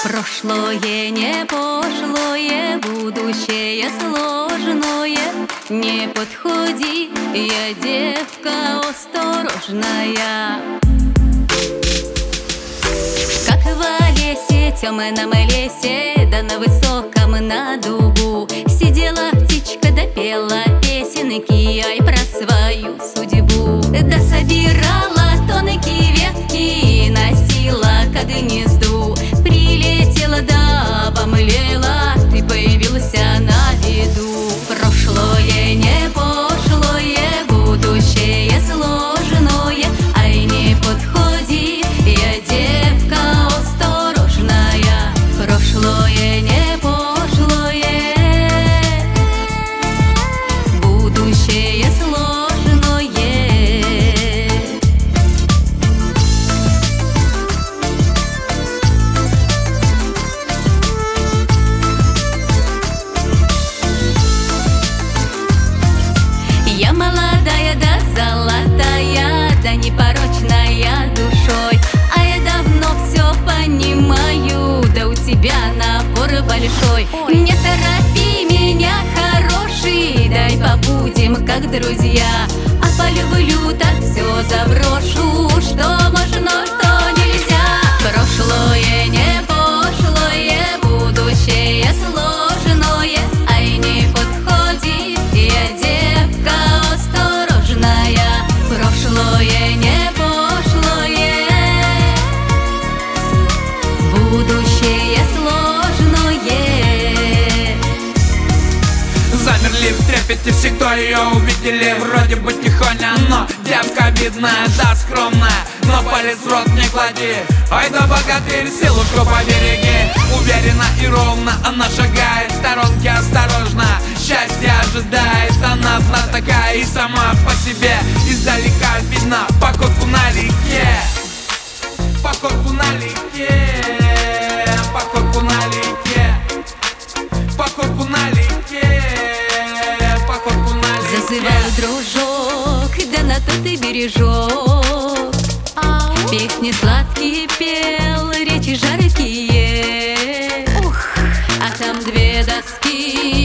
Прошлое не пошлое, будущее сложное. Не подходи, я девка осторожная. Как в лесе, темном лесе, да на высоком на дубу сидела птичка, да пела песенки, ай, про свою судьбу. Да собирала тонкие ветки и носила ко гнезду. Прилетела, да обомлела, ты появился на виду. Прошлое не пошлое, будущее сложное, ай, не подходи, я девка осторожная. Прошлое не пошлое, будущее сложное. Я молодая да золотая, да непорочная душой, а я давно все понимаю, да у тебя напор большой. Не торопи меня, хороший, дай побудем как друзья, а полюблю так все заброшу, что можно, что нельзя. Прошлое не пошлое, будущее сложное, ай, не подходи, я девка осторожная. Прошлое не пошлое, будущее сложное. Замерли в трепете все, кто ее увидели. Вроде бы тихоня, но девка видная, да скромная, но палец в рот не клади. Ай да богатырь, силушку побереги. Уверенно и ровно она шагает, в сторонке осторожно, счастье ожидает. Она такая и сама по себе, издалека видно походку на реке. Походку на реке, походку на реке, походку на реке, походку на реке. Зазывал дружок, да на то ты бережок. Песни сладкие пел, речи жаркие. А там две доски